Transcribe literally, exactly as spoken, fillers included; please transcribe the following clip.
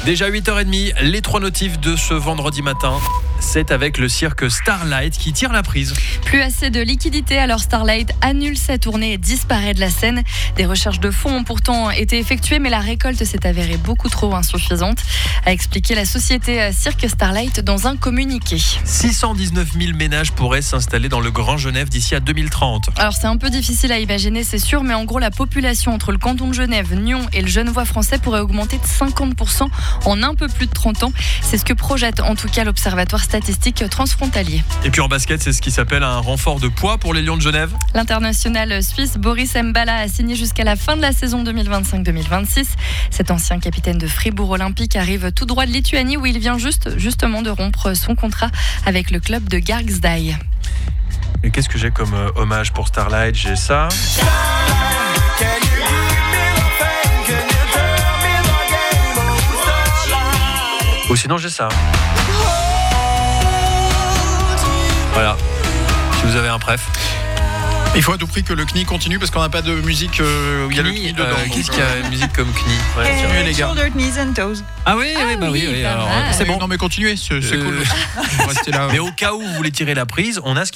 Déjà huit heures trente, les trois notifs de ce vendredi matin. C'est avec le cirque Starlight qui tire la prise. Plus assez de liquidités, alors Starlight annule sa tournée et disparaît de la scène. Des recherches de fonds ont pourtant été effectuées, mais la récolte s'est avérée beaucoup trop insuffisante, a expliqué la société Cirque Starlight dans un communiqué. six cent dix-neuf mille ménages pourraient s'installer dans le Grand Genève d'ici à deux mille trente. Alors c'est un peu difficile à imaginer, c'est sûr, mais en gros la population entre le canton de Genève, Nyon et le Genevois français pourrait augmenter de cinquante pour cent en un peu plus de trente ans. C'est ce que projette en tout cas l'Observatoire statistique transfrontalier. Et puis en basket, c'est ce qui s'appelle un renfort de poids pour les Lions de Genève. L'international suisse Boris Mbala a signé jusqu'à la fin de la saison deux mille vingt-cinq deux mille vingt-six. Cet ancien capitaine de Fribourg Olympique arrive tout droit de Lituanie où il vient juste, justement de rompre son contrat avec le club de Gargsdai. Et qu'est-ce que j'ai comme euh, hommage pour Starlight? J'ai ça. Ou sinon j'ai ça. Voilà. Si vous avez un préf. Il faut à tout prix que le C N I continue parce qu'on n'a pas de musique euh, où il y a le C N I dedans. Euh, Qu'est-ce qu'il y a une musique comme C N I? Ouais, Continuez les gars. Shoulder, knees and toes. Ah oui, oui, bah oui, oui, oui. pas Alors, mal. c'est bon. Non mais continuez, c'est, c'est Euh, cool. On va rester là. Mais au cas où vous voulez tirer la prise, on a ce